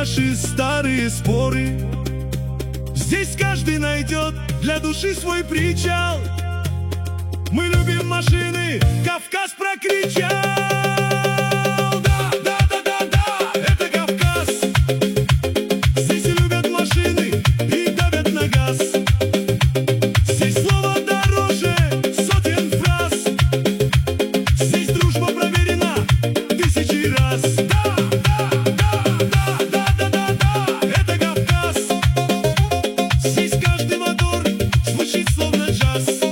наши старые споры. Здесь каждый найдет для души свой причал. Мы любим машины, Кавказ прокричал. Да, да, да, да, да, это Кавказ. Здесь любят машины и давят на газ. Здесь слово дороже сотен фраз. Здесь дружба проверена тысячи раз. Да, да, да, да, да, да, да, да, это Кавказ. Здесь каждый мотор звучит словно джаз.